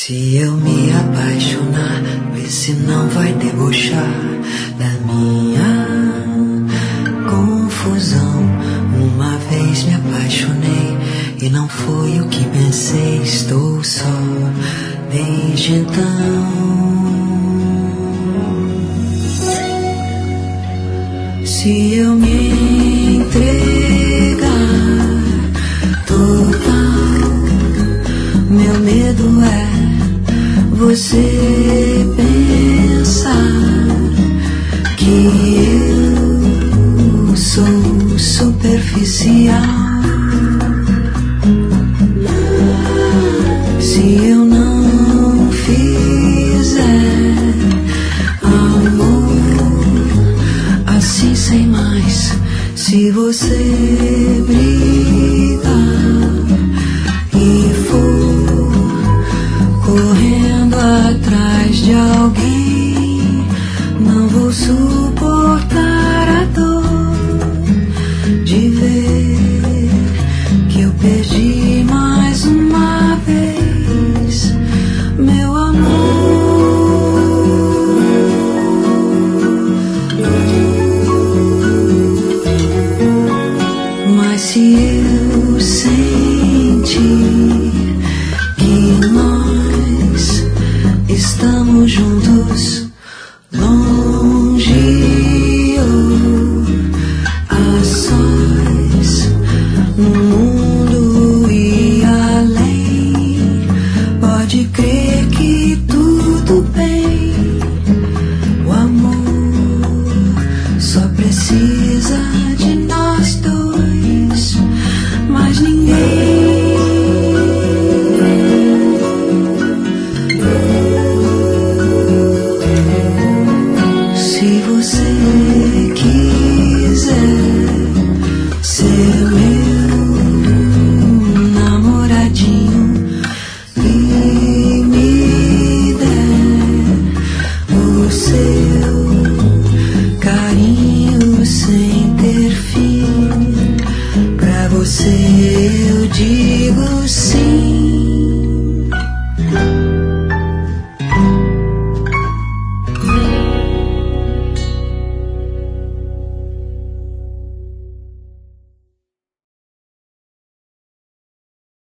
Se eu me apaixonar, vê se não vai debochar da minha confusão. Uma vez me apaixonei e não foi o que pensei. Estou só desde então. Se eu me entregar total, meu medo é você pensar que eu sou superficial. Se eu não fizer amor assim sem mais, se você brigar e for correndo atrás de alguém, não vou suportar a dor de ver que eu perdi mais uma vez meu amor. Mas se eu sentir que nós estamos juntos, longe ou a sós, no mundo e além, pode crer que tudo bem. O amor só precisa de nós dois, mais ninguém. Se você quiser ser meu namoradinho e me der o seu carinho,